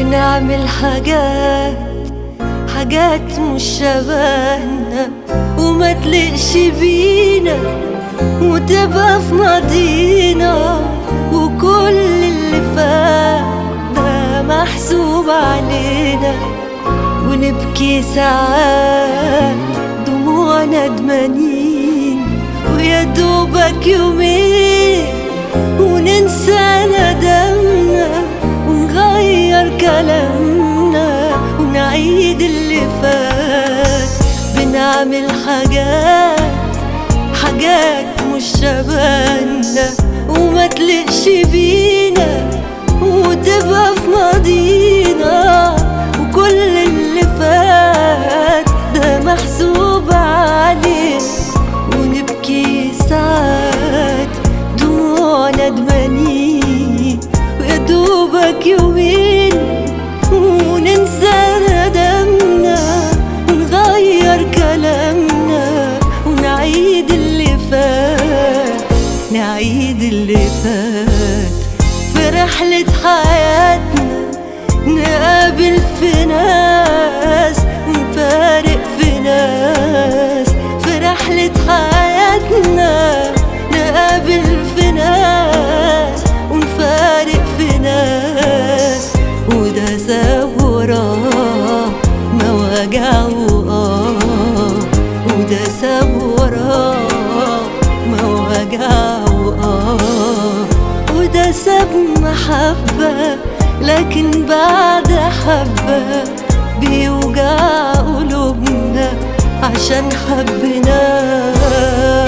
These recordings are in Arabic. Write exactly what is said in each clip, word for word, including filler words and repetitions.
بنعمل حاجات حاجات مش شبهنا وما تلقش بينا وتبقى في ماضينا، وكل اللي فات ده محسوب علينا، ونبكي ساعات دموع ندمانين ويا دوبك يومين وننسى ندمنا ونغير كلامنا ونعيد اللي فات. بنعمل حاجات حاجات مش شبهنا وما تلقش بينا وتبقى في ماضينا، وكل اللي فات ده محسوب علينا، ونبكي ساعات دموع ندمانين ويا دوبك يومين وننسى ندمنا ونغير كلامنا ونعيد اللي فات نعيد اللي فات. في رحلة حياتنا نقابل في ناس ونفارق في ناس، في رحلة حياتنا نقابل في ناس ونفارق في ناس، وده ساب وراه مواجع وآه، وده ساب وراه مواجع وآه، وده ساب محبة لكن بعد حبة بيوجع قلوبنا عشان حبناه.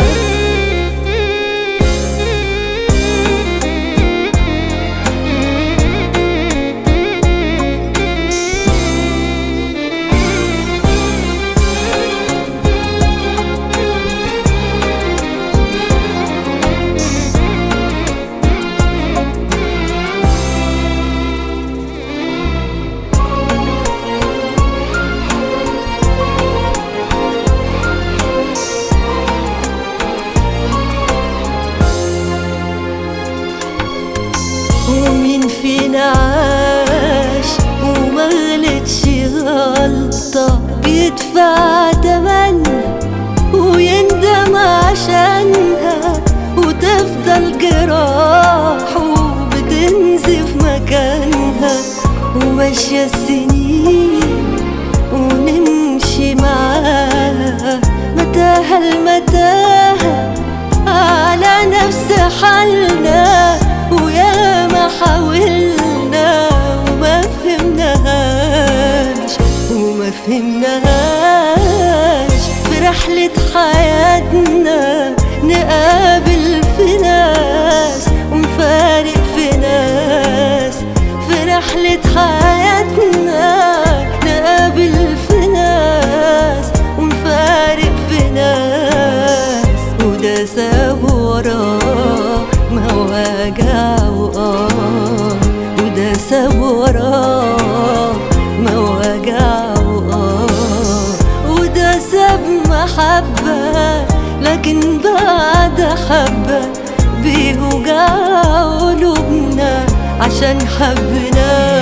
ومين فينا عاش وما غلطش غلطة بيدفع تمنها ويندم عشانها، وتفضل جراحه بتنزف مكانها، وماشية السنين ونمشي معاها متاهة المتاهة على نفس حالنا، ويا ما حاولنا وما فهمناهاش وما فهمناهاش. في رحلة حياتنا نقابل في ناس ونفارق في ناس، في رحلة حياتنا نقابل في ناس ونفارق في ناس، وده ساب وراه مواجع وآه، وده ساب وراه مواجع وآه، وده ساب محبة لكن بعد حبة بيوجع قلوبنا عشان حبناه.